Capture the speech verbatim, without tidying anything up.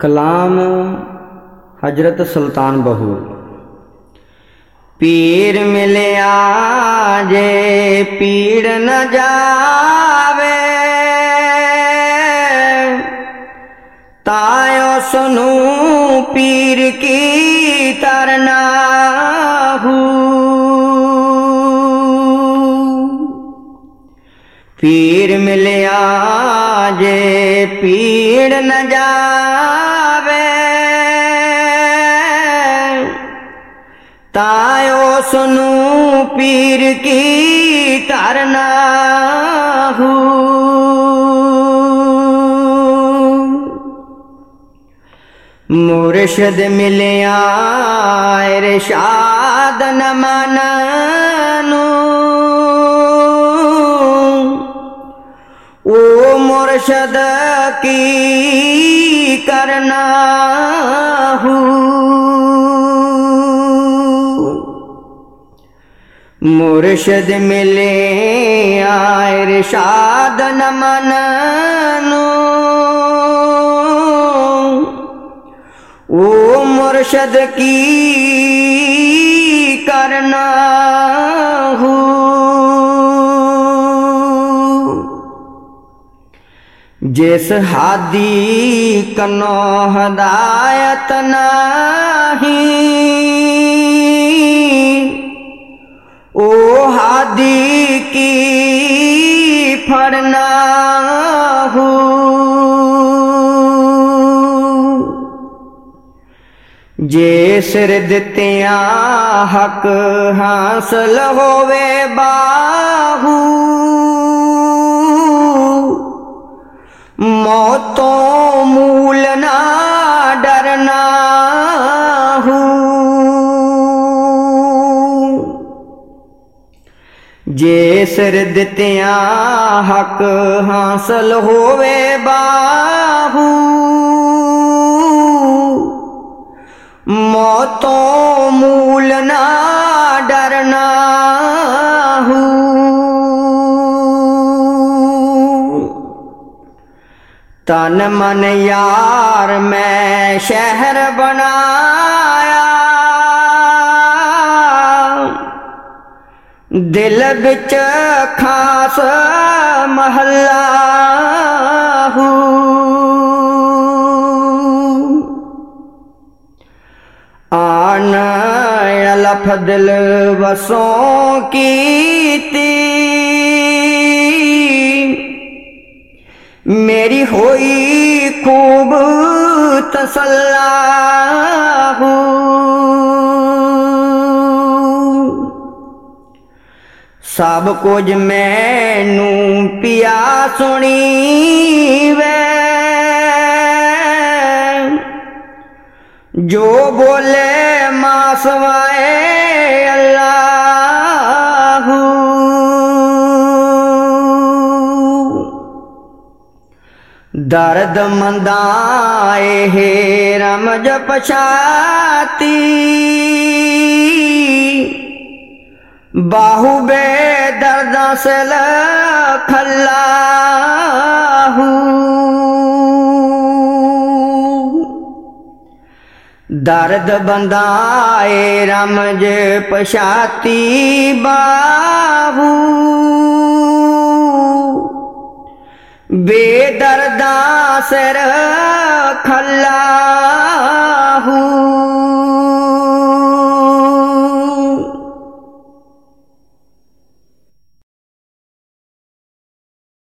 कलाम हजरत सुल्तान बहू। पीर मिलया जे पीड़ न जावे, तायो सुनू पीर की तरना हूँ। पीर मिलया जे पीड़ न जावे, तायो सुनू पीर की तरना हूँ। मुर्शिद मिलया इरशाद न मानू, ओ मुर्शिद की करना हूँ। मुर्शिद मिले इरशाद न मानू, ओ मुर्शिद की करना हूँ। जिस हादी कनो हदायत नाही, ओ हादी की फड़ना हूँ। जे सिर दित्तिया हक हासिल होवे बाहू, मौतों मूल ना डरना हूँ। जे सिर दित्तिया हक हासिल होवे बाहू, मौतों मूल ना डरना हूँ। तन मन यार मैं शहर बनाया, दिल बिच खास महला हूँ। आन अलफ दिल वसों की ती, मेरी होई खूब तसल्ला हूँ। सब कुछ मैनू पिया सुनी वे, जो बोले मासवाए अल्लाह। दर्द मंदाए है रमज पछाती, बाहु बे दर्दा से लखल्ला हूँ। दर्द बंदाए रमज पछाती बाहू, बेदर्दा सिर